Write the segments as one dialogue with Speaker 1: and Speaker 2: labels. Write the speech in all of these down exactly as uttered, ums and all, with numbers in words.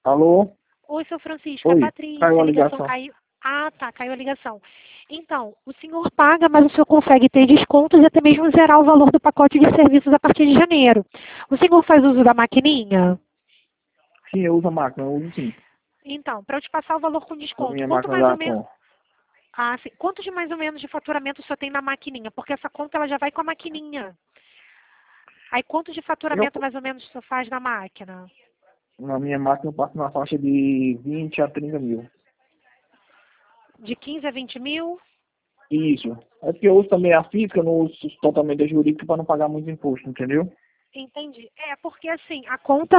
Speaker 1: Alô?
Speaker 2: Oi, seu Francisco, é a
Speaker 1: Oi,
Speaker 2: Patrícia,
Speaker 1: caiu
Speaker 2: a
Speaker 1: a
Speaker 2: ligação
Speaker 1: ligação.
Speaker 2: caiu. Ah, tá, caiu a ligação. Então, o senhor paga, mas o senhor consegue ter descontos e até mesmo zerar o valor do pacote de serviços a partir de janeiro. O senhor faz uso da maquininha?
Speaker 1: Sim, eu uso a máquina, eu uso sim.
Speaker 2: Então, para eu te passar o valor com
Speaker 1: A
Speaker 2: desconto,
Speaker 1: minha
Speaker 2: quanto
Speaker 1: máquina
Speaker 2: mais ou
Speaker 1: da
Speaker 2: menos...
Speaker 1: Tom.
Speaker 2: Ah, sim. Quanto de mais ou menos de faturamento o senhor tem na maquininha? Porque essa conta ela já vai com a maquininha. Aí quanto de
Speaker 1: Eu,
Speaker 2: faturamento mais ou menos o senhor faz na máquina?
Speaker 1: na minha máquina eu passo na faixa de vinte a trinta mil.
Speaker 2: De quinze a vinte mil?
Speaker 1: Isso. É porque eu uso também a física, eu não uso totalmente a jurídica para não pagar muito imposto, entendeu?
Speaker 2: Entendi. É, porque assim, a conta.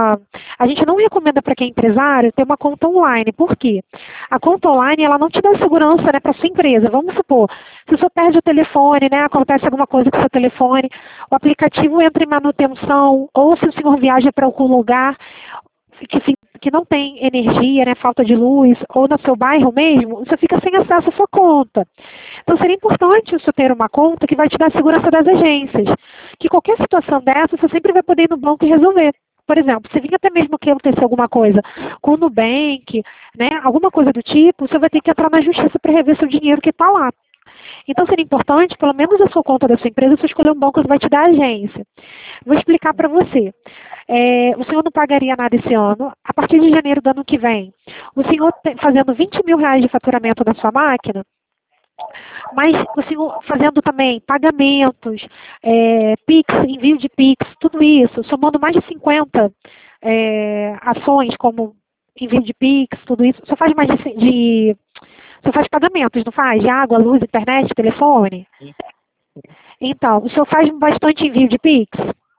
Speaker 2: A gente não recomenda para quem é empresário ter uma conta online. Por quê? A conta online, ela não te dá segurança, né, para sua empresa. Vamos supor, se o senhor perde o telefone, né, acontece alguma coisa com o seu telefone, o aplicativo entra em manutenção, ou se o senhor viaja para algum lugar que, fi- que não tem energia, né, falta de luz, ou no seu bairro mesmo, você fica sem acesso à sua conta. Então seria importante você ter uma conta que vai te dar a segurança das agências. Que qualquer situação dessa, você sempre vai poder ir no banco e resolver. Por exemplo, se vir até mesmo que acontecer alguma coisa com o Nubank, né, alguma coisa do tipo, você vai ter que entrar na justiça para rever seu dinheiro que está lá. Então seria importante, pelo menos a sua conta da sua empresa, você escolher um banco que vai te dar a agência. Vou explicar para você. É, o senhor não pagaria nada esse ano. A partir de janeiro do ano que vem, o senhor te- fazendo vinte mil reais de faturamento na sua máquina, mas o senhor fazendo também pagamentos, é, Pix, envio de Pix, tudo isso, somando mais de cinquenta é, ações como envio de Pix, tudo isso, só faz mais de, de só faz pagamentos, não faz? De água, luz, internet, telefone?
Speaker 1: Sim,
Speaker 2: Então, o senhor faz bastante envio de Pix?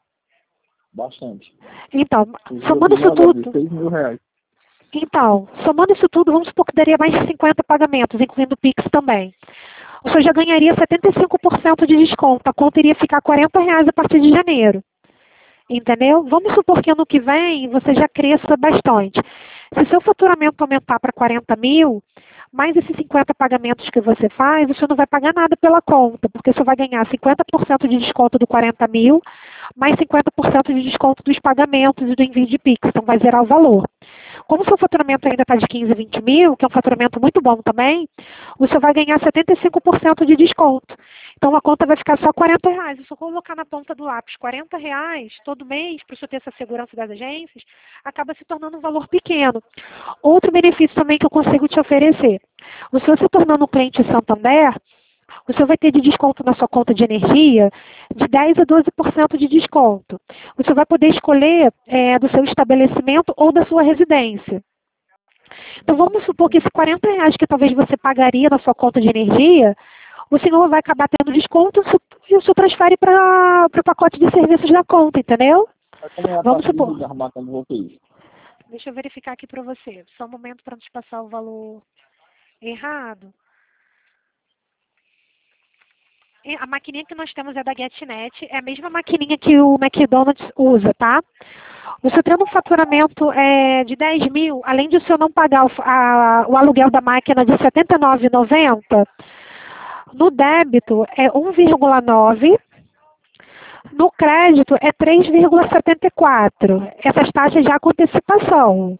Speaker 1: bastante.
Speaker 2: Então,
Speaker 1: Os meus
Speaker 2: somando isso
Speaker 1: irmãos devem
Speaker 2: tudo,
Speaker 1: seis mil reais.
Speaker 2: então, somando isso tudo, vamos supor que daria mais de cinquenta pagamentos, incluindo o Pix também. O senhor já ganharia setenta e cinco por cento de desconto. A conta iria ficar quarenta reais a partir de janeiro. Entendeu? Vamos supor que ano que vem você já cresça bastante. Se seu faturamento aumentar para quarenta mil, mais esses cinquenta pagamentos que você faz, você não vai pagar nada pela conta, porque você vai ganhar cinquenta por cento de desconto do quarenta mil, mais cinquenta por cento de desconto dos pagamentos e do envio de Pix, então vai zerar o valor. Como o seu faturamento ainda está de quinze, vinte mil, que é um faturamento muito bom também, o senhor vai ganhar setenta e cinco por cento de desconto. Então a conta vai ficar só quarenta reais. Se eu colocar na ponta do lápis quarenta reais todo mês, para o senhor ter essa segurança das agências, acaba se tornando um valor pequeno. Outro benefício também que eu consigo te oferecer. O senhor se tornando um cliente Santander, o senhor vai ter de desconto na sua conta de energia de dez a doze por cento de desconto. O senhor vai poder escolher é, do seu estabelecimento ou da sua residência. Então vamos supor que esses quarenta reais que talvez você pagaria na sua conta de energia, o senhor vai acabar tendo desconto e o senhor transfere para o pacote de serviços da conta, entendeu?
Speaker 1: Mas como é a
Speaker 2: Vamos
Speaker 1: taxa de
Speaker 2: supor.
Speaker 1: juros da máquina de vocês?
Speaker 2: Deixa eu verificar aqui para você. Só um momento para não te passar o valor errado. E a maquininha que nós temos é da GetNet, é a mesma maquininha que o McDonald's usa, tá? O senhor tendo um faturamento é, de dez mil, além de o senhor não pagar o, a- o aluguel da máquina de setenta e nove reais e noventa centavos, no débito é um vírgula nove, no crédito é três vírgula setenta e quatro. Essas taxas já com antecipação,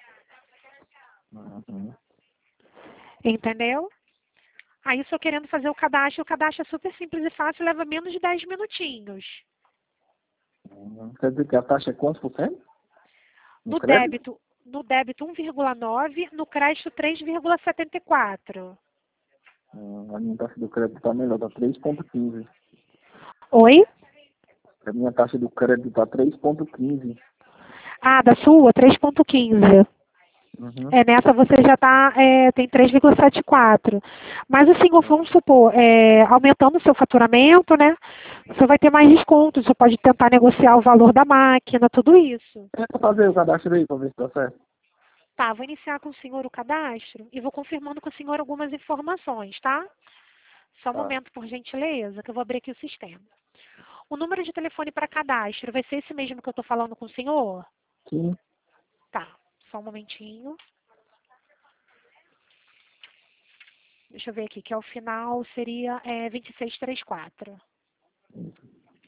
Speaker 1: Uhum.
Speaker 2: entendeu? Aí, o senhor querendo fazer o cadastro, o cadastro é super simples e fácil, leva menos de dez minutinhos.
Speaker 1: Uhum. Quer dizer que a taxa é quanto por cento? No
Speaker 2: No
Speaker 1: crédito?
Speaker 2: débito, no débito um vírgula nove, no crédito três vírgula setenta e quatro.
Speaker 1: Hum, a minha taxa do crédito está melhor, está três vírgula quinze.
Speaker 2: Oi?
Speaker 1: A minha taxa do crédito está três vírgula quinze.
Speaker 2: Ah, da sua, três vírgula quinze.
Speaker 1: Uhum.
Speaker 2: É, nessa você já tá, é, tem três vírgula setenta e quatro. Mas assim, vamos supor, é, aumentando o seu faturamento, né? Você vai ter mais descontos, você pode tentar negociar o valor da máquina, tudo isso.
Speaker 1: Tenta fazer o cadastro aí para ver se está certo.
Speaker 2: Tá, vou iniciar com o senhor o cadastro e vou confirmando com o senhor algumas informações, tá? Só um
Speaker 1: Tá.
Speaker 2: momento, por gentileza, que eu vou abrir aqui o sistema. O número de telefone para cadastro vai ser esse mesmo que eu estou falando com o senhor?
Speaker 1: Sim.
Speaker 2: Tá, só um momentinho. Deixa eu ver aqui, que ao final seria é, vinte e seis trinta e quatro.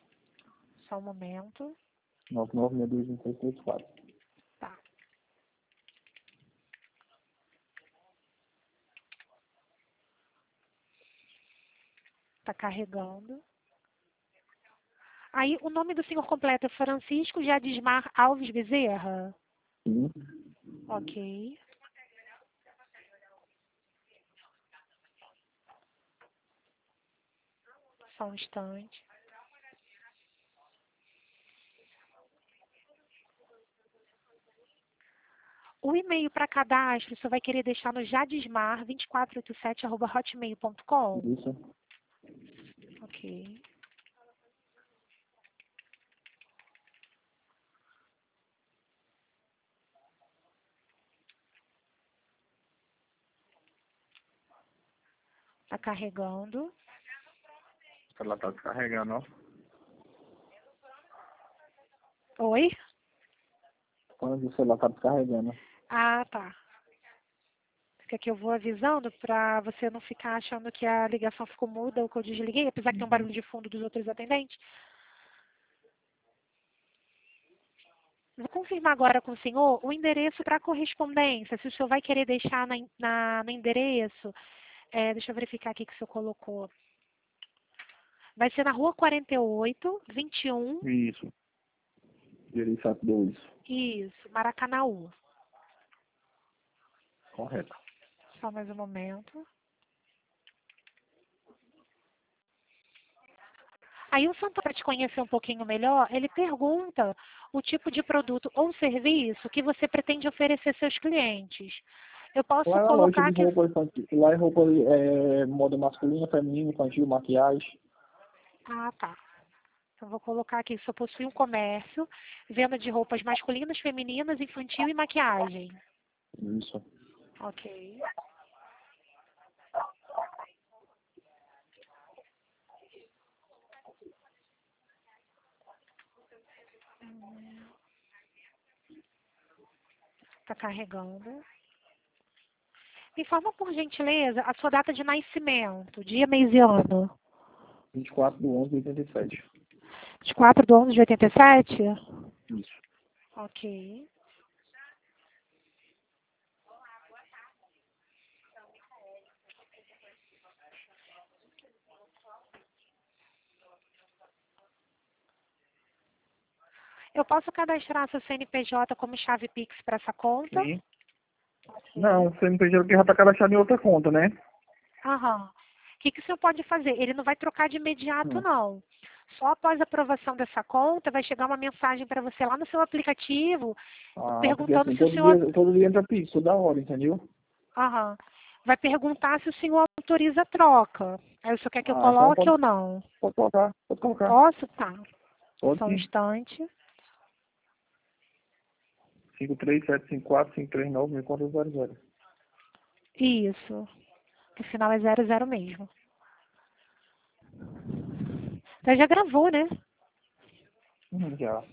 Speaker 2: Só um momento.
Speaker 1: nove nove seis dois, vinte e seis trinta e quatro.
Speaker 2: Tá. Está carregando. Aí, o nome do senhor completo é Francisco Jadismar Alves Bezerra?
Speaker 1: Sim.
Speaker 2: Ok. Só um instante. O e-mail para cadastro, você vai querer deixar no jadismar dois quatro oito sete arroba hotmail ponto com?
Speaker 1: Isso.
Speaker 2: Ok. Está carregando.
Speaker 1: Ela tá descarregando, ó.
Speaker 2: Oi?
Speaker 1: Quando o celular tá descarregando.
Speaker 2: Ah, tá. Fica aqui, eu vou avisando para você não ficar achando que a ligação ficou muda ou que eu desliguei, apesar que tem um barulho de fundo dos outros atendentes. Vou confirmar agora com o senhor o endereço para correspondência. Se o senhor vai querer deixar na, na- no endereço, é, deixa eu verificar aqui que o senhor colocou. Vai ser na rua quarenta e oito, vinte e um,
Speaker 1: Isso. Gerenciado dois.
Speaker 2: isso, Maracanaú.
Speaker 1: Correto.
Speaker 2: Só mais um momento. Aí o Santo, para te conhecer um pouquinho melhor, ele pergunta o tipo de produto ou serviço que você pretende oferecer seus clientes. Eu posso
Speaker 1: Lá é uma loja
Speaker 2: colocar
Speaker 1: de
Speaker 2: aqui...
Speaker 1: roupa infantil. Lá é roupa é, moda masculina, feminina, infantil, maquiagem.
Speaker 2: Ah, tá. Então, vou colocar aqui, se eu possui um comércio, venda de roupas masculinas, femininas, infantil e maquiagem.
Speaker 1: Isso.
Speaker 2: Ok. Está carregando. Me informa, por gentileza, a sua data de nascimento, dia, mês e ano.
Speaker 1: vinte e quatro de onze de oitenta e sete.
Speaker 2: vinte e quatro de onze de oitenta e sete?
Speaker 1: Isso.
Speaker 2: Ok. Eu posso cadastrar seu C N P J como chave Pix para essa conta?
Speaker 1: Sim.
Speaker 2: Ok.
Speaker 1: Não, o C N P J que já tá cadastrado em outra conta, né?
Speaker 2: Aham. O que, que o senhor pode fazer? Ele não vai trocar de imediato,
Speaker 1: Hum.
Speaker 2: não. Só após a aprovação dessa conta, vai chegar uma mensagem para você lá no seu aplicativo,
Speaker 1: Ah, porque
Speaker 2: perguntando
Speaker 1: assim,
Speaker 2: se o
Speaker 1: todo
Speaker 2: senhor...
Speaker 1: dia, todo dia entra Pix, toda hora, entendeu?
Speaker 2: Aham. Vai perguntar se o senhor autoriza a troca. Aí o senhor quer que eu
Speaker 1: Ah, então
Speaker 2: coloque
Speaker 1: pode,
Speaker 2: ou não?
Speaker 1: pode colocar, pode colocar.
Speaker 2: Posso? Tá.
Speaker 1: Pode
Speaker 2: Só um
Speaker 1: sim.
Speaker 2: instante.
Speaker 1: cinco três sete cinco quatro cinco três nove meu conta zero zero.
Speaker 2: Isso. O final é zero zero mesmo. Então já gravou, né?
Speaker 1: Hum, já.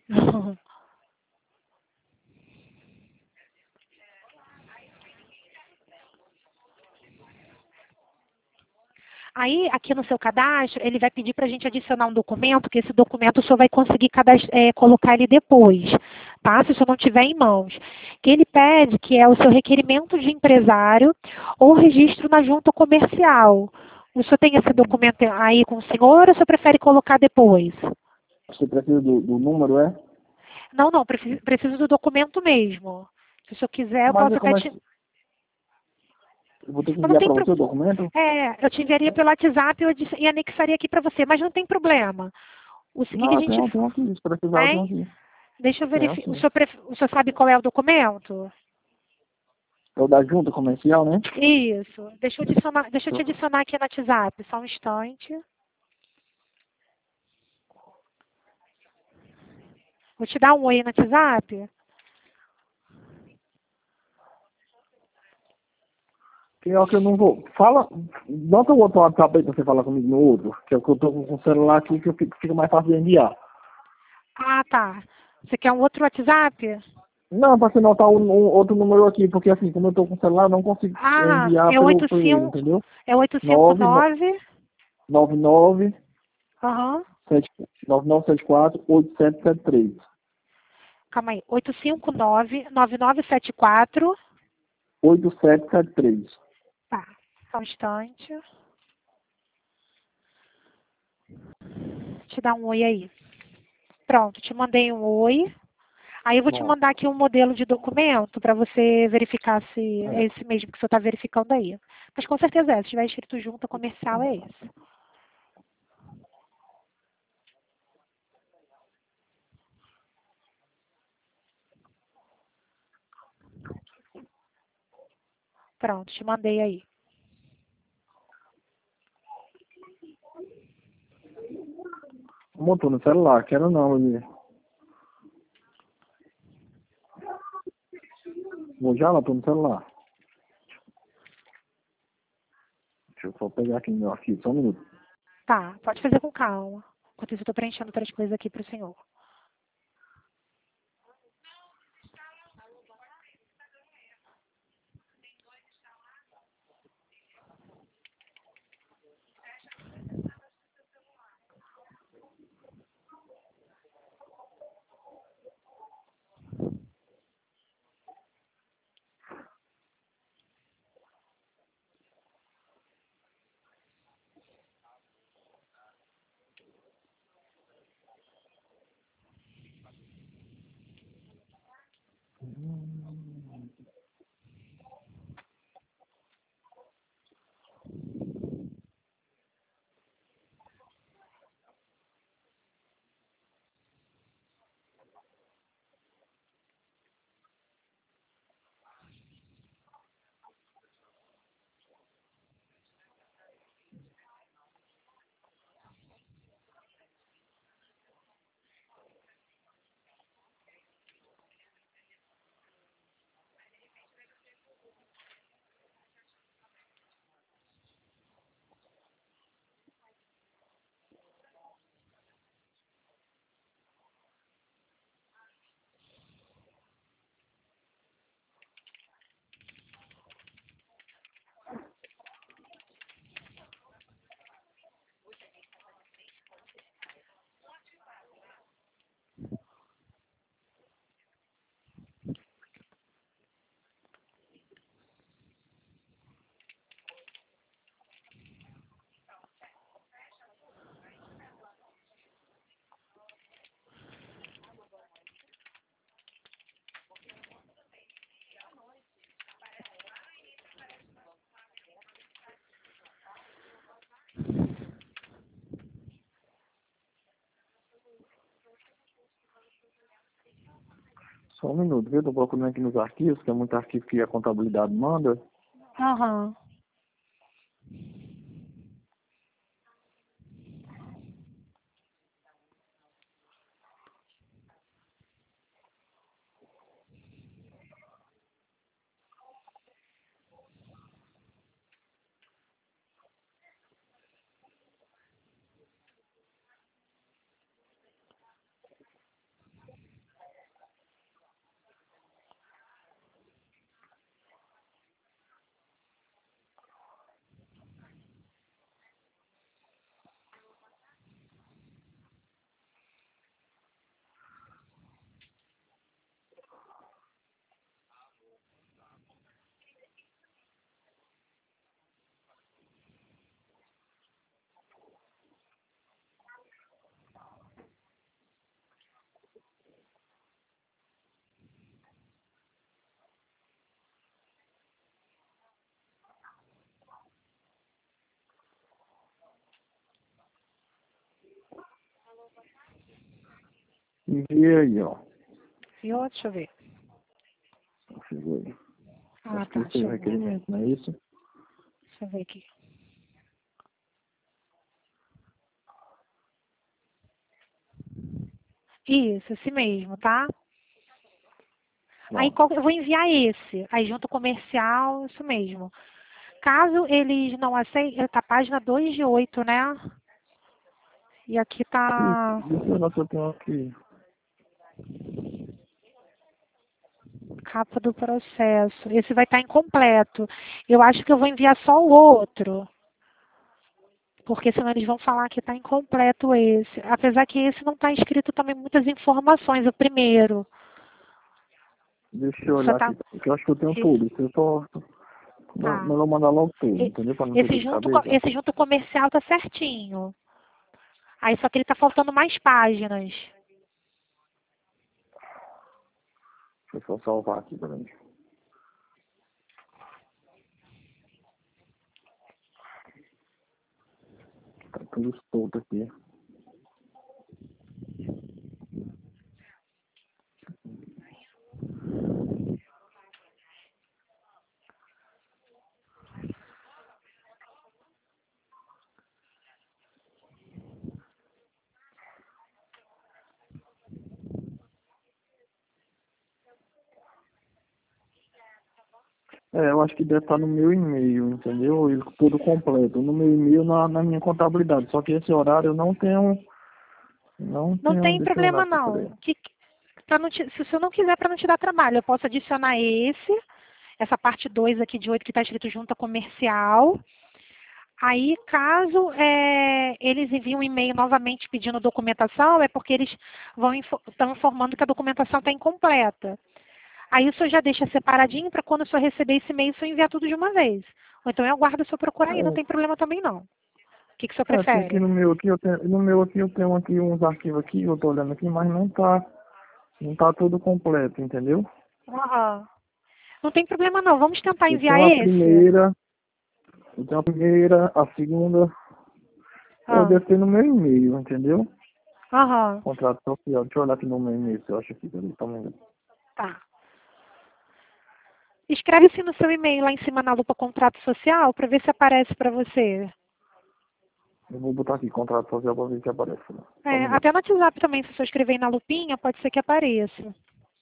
Speaker 2: Aí, aqui no seu cadastro, ele vai pedir para a gente adicionar um documento, que esse documento o senhor vai conseguir cadast- é, colocar ele depois, tá? Se o senhor não tiver em mãos. Que ele pede que é o seu requerimento de empresário ou registro na junta comercial. O senhor tem esse documento aí com o senhor ou o senhor prefere colocar depois?
Speaker 1: Você precisa do, do número, é?
Speaker 2: Não, não, preciso, preciso do documento mesmo. Se o senhor quiser, eu
Speaker 1: Mas
Speaker 2: posso
Speaker 1: é
Speaker 2: até
Speaker 1: como é
Speaker 2: te...
Speaker 1: que... Eu vou ter que
Speaker 2: Mas não
Speaker 1: enviar
Speaker 2: tem
Speaker 1: para
Speaker 2: pro...
Speaker 1: você o documento?
Speaker 2: É, eu te enviaria pelo WhatsApp e eu disse- e anexaria aqui para você, mas não tem problema. O que, que a
Speaker 1: Não, eu
Speaker 2: gente
Speaker 1: tenho, eu tenho aqui. Se precisar, eu tenho
Speaker 2: tem?
Speaker 1: aqui.
Speaker 2: Deixa eu
Speaker 1: Tenho
Speaker 2: verificar. O
Speaker 1: sim.
Speaker 2: senhor, pref... o senhor sabe qual é o documento?
Speaker 1: É o da junta comercial, né?
Speaker 2: Isso. Deixa eu, adicionar... Deixa eu te adicionar aqui no WhatsApp. Só um instante. Vou te dar um oi no WhatsApp.
Speaker 1: Pior que eu não vou. Fala. Bota o outro WhatsApp aí pra você falar comigo no outro. Que é o que eu tô com o celular aqui que eu fico, fica mais fácil de enviar.
Speaker 2: Ah, tá. Você quer um outro WhatsApp?
Speaker 1: Não, pra você notar um, um outro número aqui, porque assim, como eu tô com o celular, eu não consigo
Speaker 2: Ah,
Speaker 1: enviar
Speaker 2: é o
Speaker 1: pelo, por ele,
Speaker 2: 85...
Speaker 1: entendeu?
Speaker 2: É o
Speaker 1: nove
Speaker 2: oitocentos e cinquenta e nove.
Speaker 1: nove nove
Speaker 2: Aham.
Speaker 1: sete nove nove sete quatro oito sete sete três.
Speaker 2: Calma aí. oito cinco nove, nove nove sete quatro.
Speaker 1: oito sete sete três.
Speaker 2: Tá. Só um instante. te dar um oi aí. Pronto, te mandei um oi. Aí eu vou te
Speaker 1: Bom,
Speaker 2: mandar aqui um modelo de documento para você verificar se é
Speaker 1: é.
Speaker 2: esse mesmo que você está verificando aí. Mas com certeza é. Se tiver escrito junta comercial, é esse. Pronto, te mandei aí.
Speaker 1: Montou no celular, quero não, Lili. Vou já lá, tô no celular. Deixa eu só pegar aqui no meu arquivo, só um minuto.
Speaker 2: Tá, pode fazer com calma. Enquanto isso, eu estou preenchendo outras coisas aqui para o senhor.
Speaker 1: Só um minuto, viu? Tô procurando aqui nos arquivos, que é muito arquivo que a contabilidade manda.
Speaker 2: Aham.
Speaker 1: Enviei aí, ó.
Speaker 2: Viu? Deixa eu ver.
Speaker 1: Chegou aí.
Speaker 2: Ah,
Speaker 1: Acho que
Speaker 2: tá.
Speaker 1: esse é o
Speaker 2: Chegou.
Speaker 1: requerimento, não é isso?
Speaker 2: Deixa eu ver aqui. Isso, esse mesmo, tá? Aí
Speaker 1: Pronto.
Speaker 2: qual- eu vou enviar esse. Aí junto comercial, isso mesmo. Caso eles não aceitem, tá página dois de oito, né? E aqui
Speaker 1: Isso,
Speaker 2: tá
Speaker 1: deixa eu ver se eu tenho aqui.
Speaker 2: capa do processo. Esse vai estar incompleto. Eu acho que eu vou enviar só o outro. Porque senão eles vão falar que está incompleto esse. Apesar que esse não está escrito também muitas informações, o primeiro.
Speaker 1: Deixa eu
Speaker 2: Só
Speaker 1: olhar
Speaker 2: tá.
Speaker 1: aqui, porque eu acho que eu tenho tudo. Isso eu só. Não,
Speaker 2: Tá.
Speaker 1: melhor mandar logo tudo,
Speaker 2: E-
Speaker 1: entendeu? Pra não ter
Speaker 2: Esse
Speaker 1: dor de
Speaker 2: junto, co-
Speaker 1: cabeça.
Speaker 2: esse junto comercial tá certinho. Aí só que ele tá faltando mais páginas.
Speaker 1: Deixa eu só salvar aqui pra mim. Tá tudo solto aqui. É, eu acho que deve estar no meu e-mail, entendeu? Ele todo completo. No meu e-mail, na, na minha contabilidade. Só que esse horário eu não tenho. Não
Speaker 2: Não
Speaker 1: tenho
Speaker 2: tem
Speaker 1: desse
Speaker 2: problema
Speaker 1: horário pra poder.
Speaker 2: não. Que, pra não te, se você não quiser para não te dar trabalho, eu posso adicionar esse, essa parte dois aqui de oito que está escrito junta comercial. Aí, caso é, eles enviem um e-mail novamente pedindo documentação, é porque eles vão estão informando que a documentação está incompleta. Aí o senhor já deixa separadinho para quando o senhor receber esse e-mail, o senhor enviar tudo de uma vez. Ou então eu aguardo o senhor procurar aí, não tem problema também não. O que, que o senhor
Speaker 1: É, é porque aqui
Speaker 2: prefere?
Speaker 1: no meu aqui eu tenho. No meu aqui eu tenho aqui uns arquivos aqui, eu tô olhando aqui, mas não tá. Não tá tudo completo, entendeu?
Speaker 2: Aham. Não tem problema não, vamos tentar
Speaker 1: Eu
Speaker 2: enviar
Speaker 1: tenho a
Speaker 2: esse.
Speaker 1: primeira, eu tenho a primeira, a segunda, é,
Speaker 2: Ah,
Speaker 1: deve ter no meu e-mail, entendeu?
Speaker 2: Aham,
Speaker 1: Contrato social. Deixa eu olhar aqui no meu e-mail, se eu acho aqui, peraí, tá vendo?
Speaker 2: tá. Escreve assim no seu e-mail lá em cima na lupa contrato social para ver se aparece para você.
Speaker 1: Eu vou botar aqui, contrato social pra ver se aparece. Né? Só um
Speaker 2: É,
Speaker 1: minuto.
Speaker 2: até no WhatsApp também, se você escrever aí na lupinha, pode ser que apareça.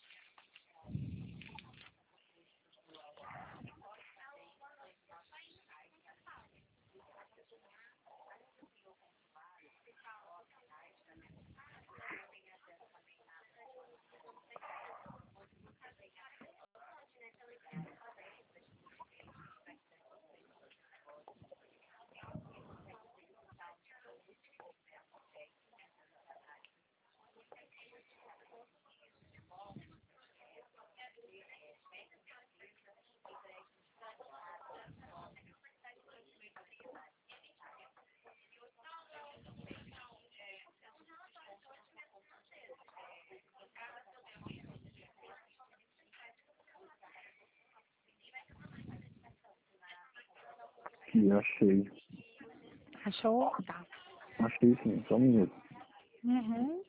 Speaker 1: Aqui, achei.
Speaker 2: Achou? Tá.
Speaker 1: Achei sim, só um minuto.
Speaker 2: Uhum.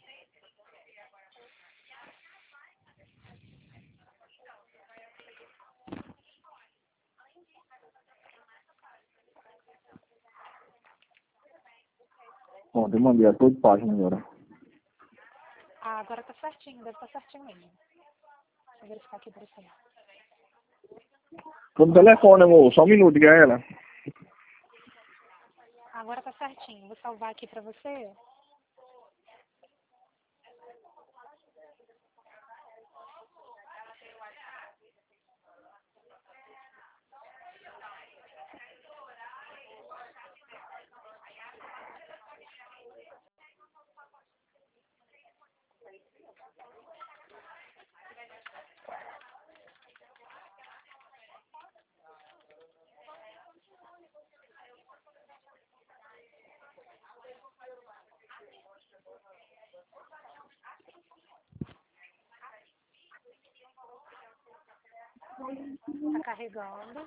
Speaker 1: Bom, eu mandei a toda página agora.
Speaker 2: Ah, agora tá certinho, deve estar certinho mesmo. Deixa eu verificar aqui pra você.
Speaker 1: Tô no telefone, amor, só um minuto, diga a ela.
Speaker 2: Agora tá certinho. Vou salvar aqui pra você. Tá carregando.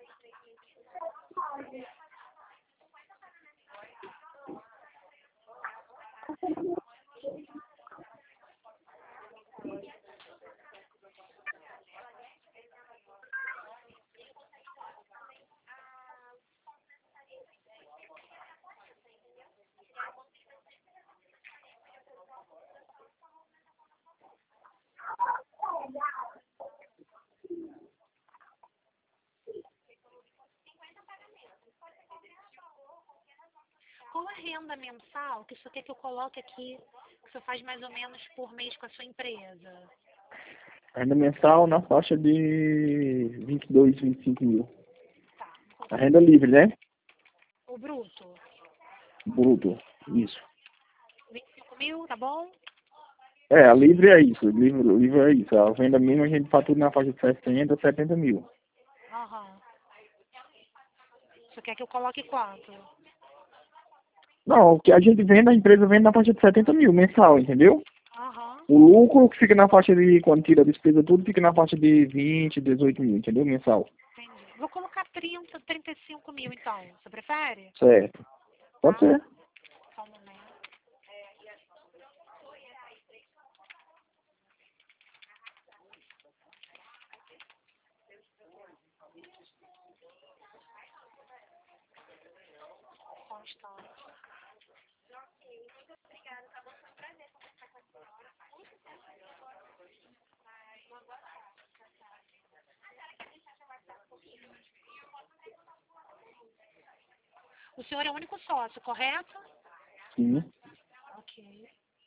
Speaker 2: Qual a renda mensal que o senhor quer que eu coloque aqui, que o senhor faz mais ou menos por mês com a sua empresa?
Speaker 1: Renda mensal na faixa de vinte e dois, vinte e cinco mil.
Speaker 2: Tá. Vou
Speaker 1: A
Speaker 2: colocar
Speaker 1: renda livre, né?
Speaker 2: o bruto.
Speaker 1: Bruto, isso.
Speaker 2: vinte e cinco mil, tá bom?
Speaker 1: É, a livre é isso, livre, livre é isso. A venda mínima a gente fatura na faixa de sessenta, setenta mil.
Speaker 2: Aham. O senhor quer que eu coloque quanto?
Speaker 1: Não, o que a gente vende, a empresa vende na faixa de setenta mil mensal, entendeu?
Speaker 2: Aham.
Speaker 1: O lucro que fica na faixa de, quando tira a despesa tudo, fica na faixa de vinte, dezoito mil, entendeu? Mensal.
Speaker 2: Entendi. Vou colocar trinta, trinta e cinco mil então. Você prefere?
Speaker 1: Certo. Pode
Speaker 2: Tá?
Speaker 1: ser.
Speaker 2: Só um momento. Constante. O senhor é o único sócio, correto?
Speaker 1: Sim.
Speaker 2: Ok.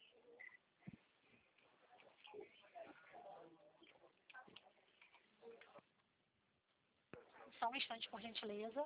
Speaker 2: Só um instante, por gentileza.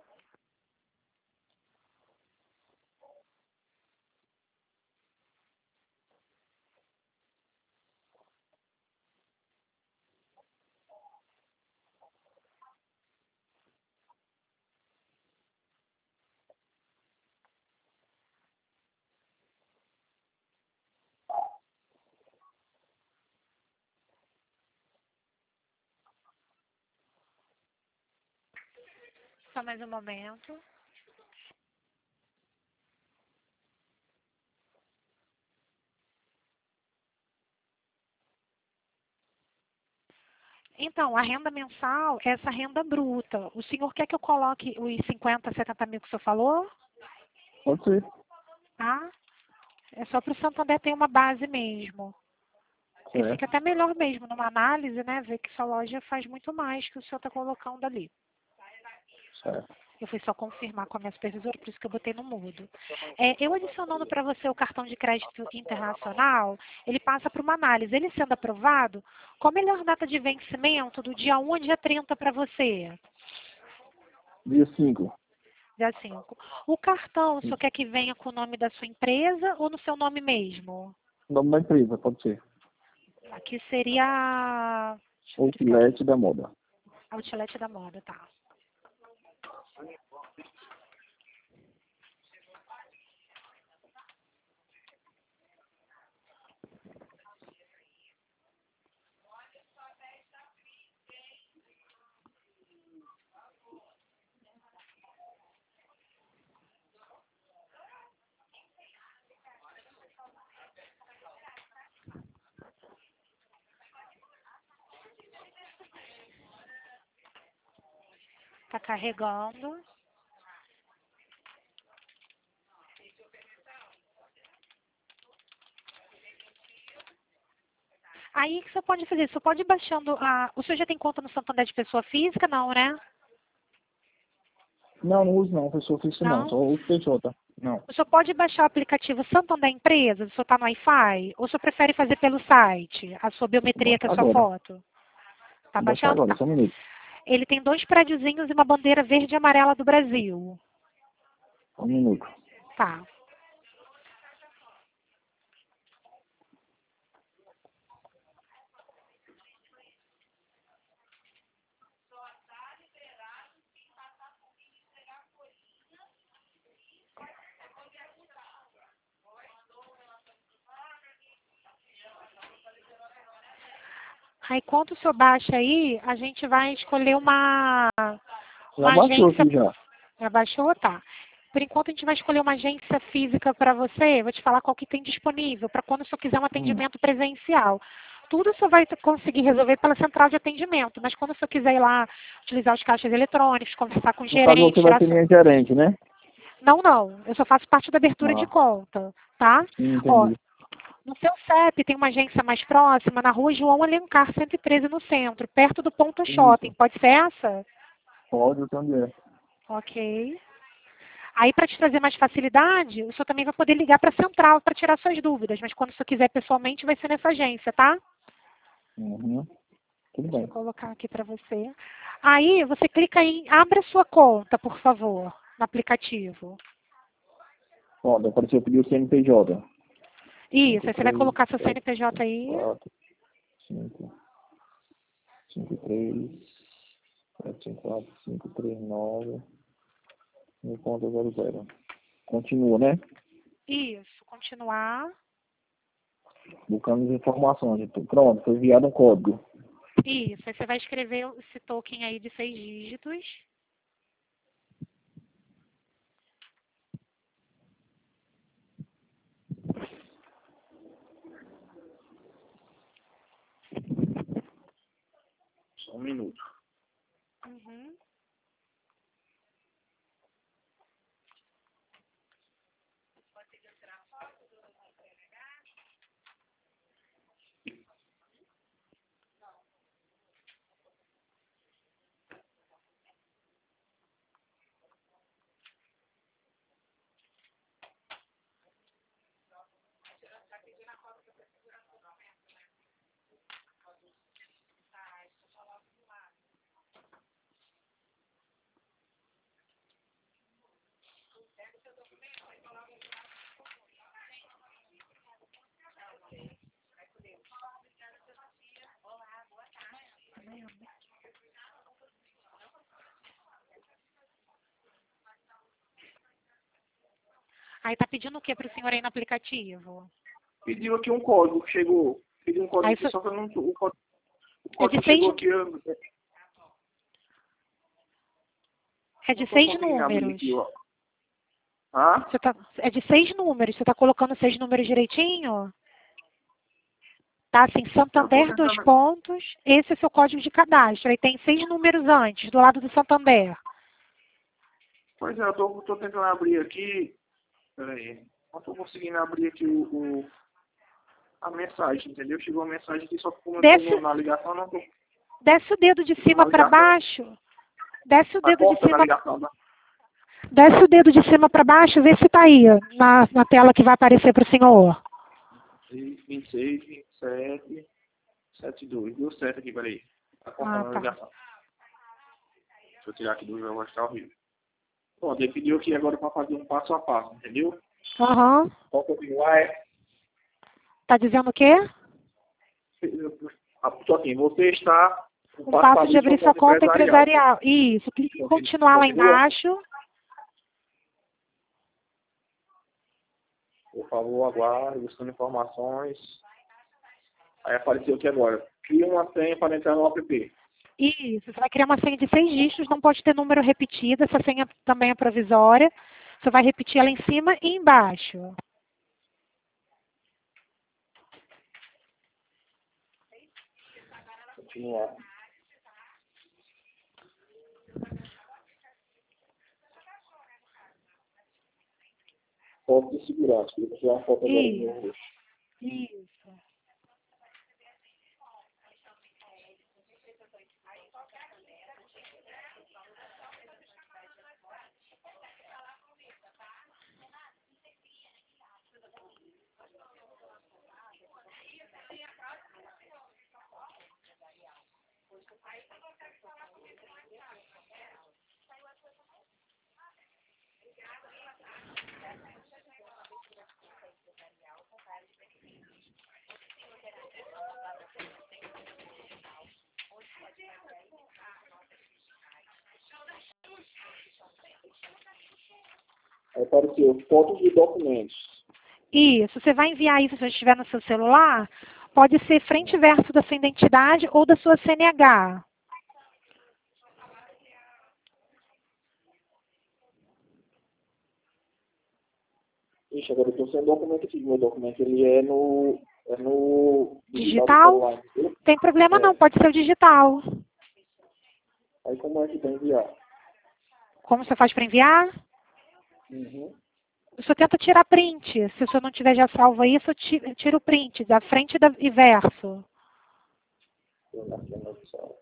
Speaker 2: Só mais um momento. Então, a renda mensal é essa renda bruta. O senhor quer que eu coloque os cinquenta, setenta mil que o senhor falou?
Speaker 1: Pode ser.
Speaker 2: Tá? É só para o Santander ter uma base mesmo. E
Speaker 1: Certo.
Speaker 2: fica até melhor mesmo numa análise, né? Ver que sua loja faz muito mais que o senhor está colocando ali.
Speaker 1: Certo.
Speaker 2: Eu fui só confirmar com a minha supervisora, por isso que eu botei no mudo. É, eu adicionando para você o cartão de crédito internacional, ele passa para uma análise. Ele sendo aprovado, qual a melhor data de vencimento do dia um ao dia trinta para você?
Speaker 1: Dia cinco.
Speaker 2: Dia cinco. O cartão, o senhor quer que venha com o nome da sua empresa ou no seu nome mesmo?
Speaker 1: Nome da empresa, pode ser.
Speaker 2: Aqui seria... Deixa eu verificar aqui.
Speaker 1: Outlet da moda.
Speaker 2: Outlet da moda, tá. Tá carregando. Aí o que você pode fazer? Você pode ir baixando a... O senhor já tem conta no Santander de pessoa física? Não, né?
Speaker 1: Não, não uso não, pessoa física não,
Speaker 2: Não?
Speaker 1: só uso P J. Não.
Speaker 2: O senhor pode baixar o aplicativo Santander Empresa? O senhor está no Wi-Fi? Ou o senhor prefere fazer pelo site? A sua
Speaker 1: Vou
Speaker 2: biometria, que é
Speaker 1: baixar
Speaker 2: a sua
Speaker 1: agora.
Speaker 2: foto? Tá
Speaker 1: Vou baixar
Speaker 2: baixando?
Speaker 1: agora,
Speaker 2: Tá.
Speaker 1: só um minuto.
Speaker 2: Ele tem dois prédiozinhos e uma bandeira verde e amarela do Brasil.
Speaker 1: Só um minuto.
Speaker 2: Tá. Aí, quando o senhor baixa aí, a gente vai escolher uma,
Speaker 1: Já
Speaker 2: uma
Speaker 1: baixou
Speaker 2: agência.
Speaker 1: aqui já.
Speaker 2: Já baixou? Tá. Por enquanto, a gente vai escolher uma agência física para você. Vou te falar qual que tem disponível, para quando o senhor quiser um
Speaker 1: Hum.
Speaker 2: atendimento presencial. Tudo o senhor vai conseguir resolver pela central de atendimento, mas quando o senhor quiser ir lá utilizar os caixas eletrônicos, conversar com o
Speaker 1: No caso
Speaker 2: gerente,
Speaker 1: você vai
Speaker 2: tirar
Speaker 1: ser
Speaker 2: sua...
Speaker 1: minha gerente, né?
Speaker 2: Não, não. Eu só faço parte da abertura de
Speaker 1: Ah,
Speaker 2: conta, tá?
Speaker 1: sim,
Speaker 2: Ó,
Speaker 1: entendi.
Speaker 2: no seu C E P tem uma agência mais próxima, na rua João Alencar, cento e treze, no centro, perto do Ponto Shopping.
Speaker 1: Isso.
Speaker 2: Pode ser essa?
Speaker 1: Pode, eu sei onde é.
Speaker 2: Ok. Aí, para te trazer mais facilidade, o senhor também vai poder ligar para a central para tirar suas dúvidas, mas quando o senhor quiser pessoalmente, vai ser nessa agência, tá?
Speaker 1: Uhum. Tudo
Speaker 2: Deixa eu
Speaker 1: bem.
Speaker 2: colocar aqui para você. Aí, você clica em Abra sua conta, por favor, no aplicativo.
Speaker 1: Pode, apareceu pedir o C N P J.
Speaker 2: Isso,
Speaker 1: cinco,
Speaker 2: aí você vai
Speaker 1: três,
Speaker 2: colocar seu
Speaker 1: sete,
Speaker 2: C N P J aí.
Speaker 1: quatro, cinco, cinco, três, sete, cinco, quatro, cinco, três, nove, um ponto zero zero. Continua, né?
Speaker 2: Isso, continuar.
Speaker 1: Buscando as informações. Então, pronto, foi enviado um código.
Speaker 2: Isso, aí você vai escrever esse token aí de seis dígitos.
Speaker 1: Só um minuto.
Speaker 2: Uhum. Aí tá pedindo o que para o senhor aí no aplicativo?
Speaker 1: Pediu aqui um código que chegou. Pediu um código
Speaker 2: Aí,
Speaker 1: aqui,
Speaker 2: isso
Speaker 1: só que eu não. O código, o
Speaker 2: é de
Speaker 1: código
Speaker 2: seis,
Speaker 1: chegou aqui. Eu
Speaker 2: é
Speaker 1: não
Speaker 2: de
Speaker 1: tô
Speaker 2: seis
Speaker 1: conseguindo abrir
Speaker 2: números.
Speaker 1: aqui, ó. Hã?
Speaker 2: Você tá, é de seis números. Você tá colocando seis números direitinho? Tá assim,
Speaker 1: Eu tô
Speaker 2: Santander, dois
Speaker 1: tentando.
Speaker 2: pontos. Esse é seu código de cadastro. Aí tem seis números antes, do lado do Santander.
Speaker 1: Pois é, eu tô, tô tentando abrir aqui. Pera aí. Não tô conseguindo abrir aqui o, o- a mensagem, entendeu? Chegou a mensagem aqui, só que como eu tô no-
Speaker 2: Desce,
Speaker 1: na ligação, eu não tô.
Speaker 2: desce o dedo de
Speaker 1: Eu tô na
Speaker 2: cima para
Speaker 1: ligação.
Speaker 2: baixo. Desce o
Speaker 1: Tá
Speaker 2: dedo de
Speaker 1: cortando a
Speaker 2: cima,
Speaker 1: ligação, né?
Speaker 2: desce o dedo de cima para baixo, vê se tá aí, na, na tela que vai aparecer para o senhor.
Speaker 1: vinte e seis, vinte e sete, setenta e dois. Deu certo aqui, peraí. Tá
Speaker 2: Ah,
Speaker 1: cortando a
Speaker 2: tá.
Speaker 1: ligação. Deixa eu tirar aqui do jogo, está horrível. Pronto, ele pediu aqui agora para fazer um passo a passo, entendeu?
Speaker 2: Aham.
Speaker 1: Só continuar é.
Speaker 2: Tá dizendo o quê?
Speaker 1: Só assim, você está um
Speaker 2: Um
Speaker 1: passo a
Speaker 2: passo de
Speaker 1: abrir sua
Speaker 2: abrir sua
Speaker 1: conta
Speaker 2: conta
Speaker 1: empresarial.
Speaker 2: empresarial. Isso, clique em
Speaker 1: Continua.
Speaker 2: continuar lá
Speaker 1: Continua?
Speaker 2: embaixo.
Speaker 1: Por favor, aguarde, buscando informações. Aí apareceu aqui agora. Cria uma senha para entrar no app.
Speaker 2: Isso, você vai criar uma senha de seis dígitos, não pode ter número repetido, essa senha também é provisória. Você vai repetir ela em cima e embaixo.
Speaker 1: Continuar. Foto de segurança. Vou tirar uma foto agora do meu
Speaker 2: Isso,
Speaker 1: rosto.
Speaker 2: isso.
Speaker 1: Aí apareceu fotos de documentos.
Speaker 2: Isso, você vai enviar isso se você estiver no seu celular, pode ser frente e verso da sua identidade ou da sua C N H.
Speaker 1: Ixi, agora eu estou sem documento aqui. Meu documento ele é no, é no digital do
Speaker 2: Digital?
Speaker 1: celular, entendeu?
Speaker 2: Tem problema não,
Speaker 1: É.
Speaker 2: pode ser o digital.
Speaker 1: Aí como é que tem enviar?
Speaker 2: Como você faz para enviar?
Speaker 1: Uhum.
Speaker 2: Eu só tento tirar print. Se o senhor não tiver já salvo isso, eu ti- tiro o print, da frente e da- e verso.
Speaker 1: Tô na cena do celular.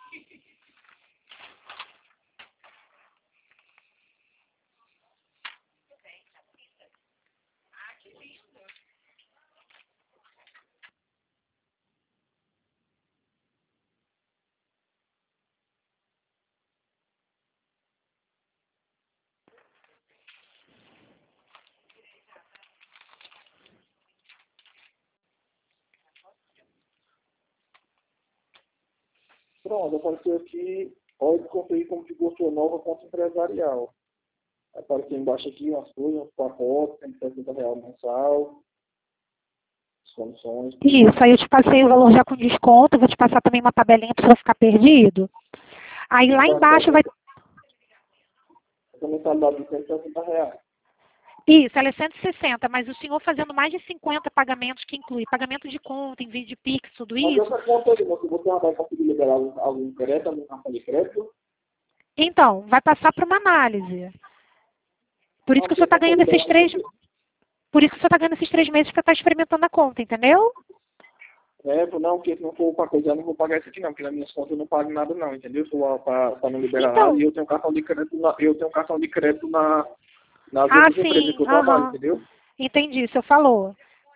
Speaker 1: Pronto, apareceu aqui, óleo de conteúdo como de gosto nova, conta empresarial. Apareceu embaixo aqui umas coisas, uns pacotes, cento e sessenta reais mensal, as condições.
Speaker 2: Isso, aí eu te passei o valor já com desconto, eu vou te passar também uma tabelinha para você não ficar perdido. Aí lá embaixo vai...
Speaker 1: Essa mensalidade de cento e sessenta reais.
Speaker 2: Isso, ela é cento e sessenta, mas o senhor fazendo mais de cinquenta pagamentos, que inclui pagamento de conta, envio de Pix, tudo
Speaker 1: Mas
Speaker 2: isso.
Speaker 1: essa conta aí, você, você vai conseguir liberar algum, algum crédito, algum cartão de crédito?
Speaker 2: Então, vai passar para uma análise. Por isso
Speaker 1: Não,
Speaker 2: que o senhor
Speaker 1: porque
Speaker 2: está
Speaker 1: cartão
Speaker 2: ganhando esses
Speaker 1: liberado,
Speaker 2: três...
Speaker 1: porque-
Speaker 2: Por isso que o senhor está ganhando esses três meses para estar experimentando a conta, entendeu?
Speaker 1: É, não, porque se não for para coisa, eu não vou pagar isso aqui não, porque nas minhas contas eu não pago nada não, entendeu? Para não liberar nada,
Speaker 2: Então,
Speaker 1: e eu tenho cartão de crédito na, eu tenho cartão de crédito na, nas
Speaker 2: ah,
Speaker 1: outras empresas
Speaker 2: sim,
Speaker 1: que eu trabalho,
Speaker 2: aham.
Speaker 1: entendeu?
Speaker 2: Entendi, o senhor falou.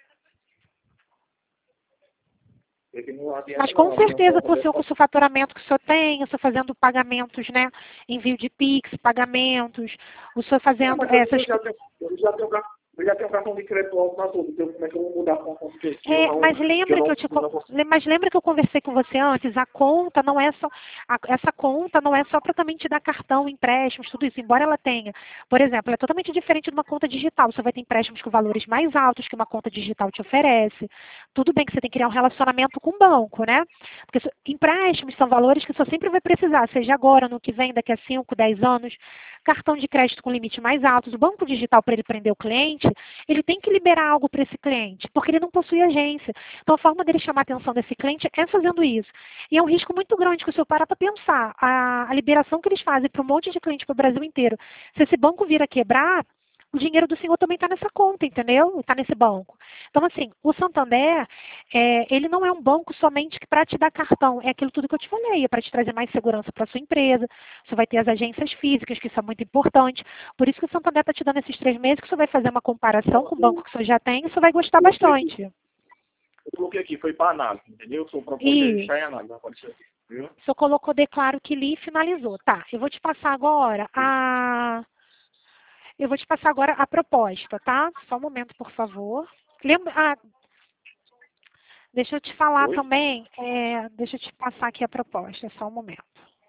Speaker 1: Porque não adianta
Speaker 2: Mas com
Speaker 1: não, a minha
Speaker 2: certeza, com
Speaker 1: conta
Speaker 2: o senhor, com o faturamento que o senhor tem, o senhor fazendo pagamentos, né? Envio de Pix, pagamentos, o senhor
Speaker 1: não,
Speaker 2: fazendo
Speaker 1: mas eu, eu
Speaker 2: essas...
Speaker 1: já tenho, eu já tenho, car- eu já tenho cartão de crédito alto na tudo, então como é que eu vou mudar para uma conta que, que eu
Speaker 2: É,
Speaker 1: não,
Speaker 2: mas
Speaker 1: que eu
Speaker 2: lembra que
Speaker 1: não,
Speaker 2: eu te
Speaker 1: que eu
Speaker 2: co-
Speaker 1: não consigo.
Speaker 2: le- mas lembra que eu conversei com você antes, a conta não é só a- essa conta não é só para também te dar cartão, empréstimos, tudo isso, embora ela tenha. Por exemplo, ela é totalmente diferente de uma conta digital. Você vai ter empréstimos com valores mais altos que uma conta digital te oferece. Tudo bem que você tem que criar um relacionamento com o banco, né? Porque isso- empréstimos são valores que você sempre vai precisar, seja agora, no que vem, daqui a cinco, dez anos. Cartão de crédito com limite mais altos. O banco digital, para ele prender o cliente, ele tem que liberar algo para esse cliente, porque ele não possui agência. Então, a forma dele chamar a atenção desse cliente é fazendo isso. E é um risco muito grande que o senhor parar para pensar. A, a liberação que eles fazem para um monte de cliente para o Brasil inteiro, se esse banco vir a quebrar, o dinheiro do senhor também está nessa conta, entendeu? Está nesse banco. Então, assim, o Santander, é, ele não é um banco somente para te dar cartão. É aquilo tudo que eu te falei, é para te trazer mais segurança para a sua empresa. Você vai ter as agências físicas, que isso é muito importante. Por isso que o Santander está te dando esses três meses, que você vai fazer uma comparação com o banco que você já tem e você vai gostar
Speaker 1: Coloquei aqui,
Speaker 2: bastante.
Speaker 1: eu coloquei aqui, foi para análise, entendeu? Sou para poder
Speaker 2: E
Speaker 1: deixar em análise, apareceu aqui, viu?
Speaker 2: o senhor colocou declaro que li e finalizou. Tá, eu vou te passar agora a... Eu vou te passar agora a proposta, tá? Só um momento, por favor. Lembra... Ah, deixa eu te falar
Speaker 1: Oi?
Speaker 2: também, é, deixa eu te passar aqui a proposta, só um momento.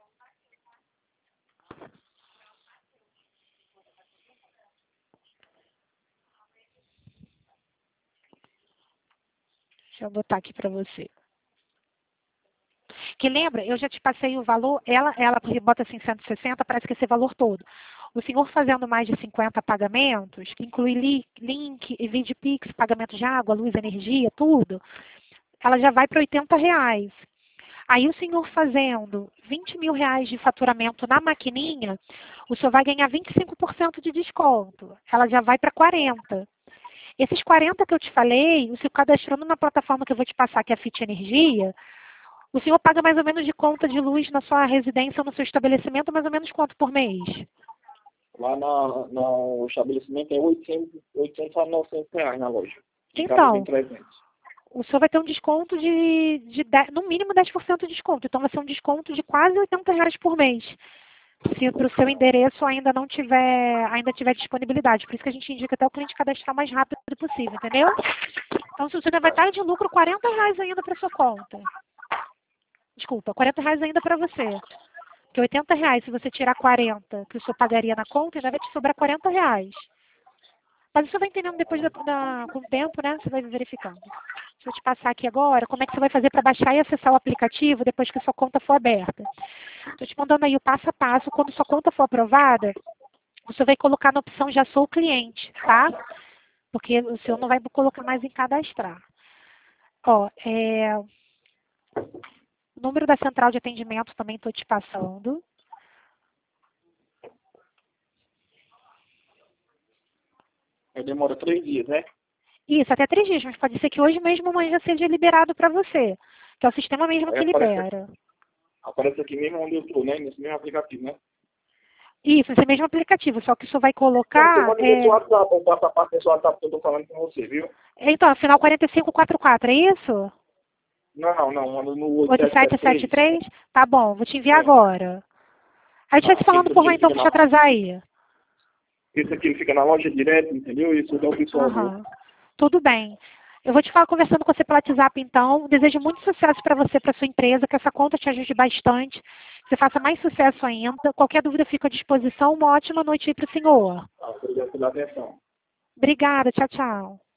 Speaker 2: Deixa eu botar aqui para você. Que lembra, eu já te passei o valor, ela, ela bota assim cento e sessenta, parece que esse valor todo. O senhor fazendo mais de cinquenta pagamentos, que inclui li, link, envio de Pix, pagamento de água, luz, energia, tudo, ela já vai para oitenta reais. Aí o senhor fazendo vinte mil reais de faturamento na maquininha, o senhor vai ganhar vinte e cinco por cento de desconto. Ela já vai para quarenta. Esses quarenta que eu te falei, o senhor cadastrando na plataforma que eu vou te passar, que é a Fit Energia, o senhor paga mais ou menos de conta de luz na sua residência ou no seu estabelecimento, mais ou menos quanto por mês?
Speaker 1: Lá na, no estabelecimento é oitocentos, oitocentos a novecentos reais na loja. De cada vem
Speaker 2: Então,
Speaker 1: trezentos.
Speaker 2: o senhor vai ter um desconto de, de dez, no mínimo dez por cento de desconto. Então vai ser um desconto de quase oitenta reais por mês. Se para o seu endereço ainda não tiver, ainda tiver disponibilidade. Por isso que a gente indica até o cliente cadastrar o mais rápido possível, entendeu? Então, se você ainda vai estar de lucro quarenta reais ainda para sua conta. Desculpa, quarenta reais ainda para você. Porque oitenta reais, se você tirar quarenta, que o senhor pagaria na conta, ainda vai te sobrar quarenta reais. Mas você vai entendendo depois, da, da, com o tempo, né? Você vai verificando. Deixa eu te passar aqui agora como é que você vai fazer para baixar e acessar o aplicativo depois que sua conta for aberta. Estou te mandando aí o passo a passo. Quando sua conta for aprovada, você vai colocar na opção Já Sou Cliente, tá? Porque o senhor não vai colocar mais em cadastrar. Ó, é... o número da central de atendimento também estou te passando.
Speaker 1: Aí demora três dias, né?
Speaker 2: Isso, até três dias, mas pode ser que hoje mesmo amanhã já seja liberado para você. Que é o sistema mesmo
Speaker 1: Aí
Speaker 2: que
Speaker 1: aparece,
Speaker 2: libera.
Speaker 1: Aparece aqui mesmo onde eu estou, né? Nesse mesmo aplicativo, né?
Speaker 2: Isso, esse mesmo aplicativo, só que isso vai
Speaker 1: Então, você
Speaker 2: colocar...
Speaker 1: pode ver
Speaker 2: É...
Speaker 1: seu WhatsApp, eu passo a parte do seu WhatsApp que eu estou falando com você, viu?
Speaker 2: Então, final quatro cinco quatro quatro, é isso?
Speaker 1: Não, não, manda no oito
Speaker 2: oito
Speaker 1: sete
Speaker 2: sete
Speaker 1: sete
Speaker 2: sete
Speaker 1: três.
Speaker 2: três? Tá bom, vou te enviar
Speaker 1: É.
Speaker 2: agora. Aí deixa eu
Speaker 1: Ah,
Speaker 2: te
Speaker 1: aquele
Speaker 2: falando
Speaker 1: que
Speaker 2: por lá
Speaker 1: ele
Speaker 2: então,
Speaker 1: fica
Speaker 2: pra te
Speaker 1: na,
Speaker 2: atrasar aí.
Speaker 1: esse aqui ele fica na loja direto, entendeu? Isso é o pessoal, viu?
Speaker 2: Aham. Tudo bem. Eu vou te falar conversando com você pelo WhatsApp, então. Desejo muito sucesso para você, para sua empresa, que essa conta te ajude bastante, que você faça mais sucesso ainda. Qualquer dúvida fica à disposição. Uma ótima noite aí para o senhor.
Speaker 1: Ah, obrigado pela atenção.
Speaker 2: Obrigada. Tchau, tchau.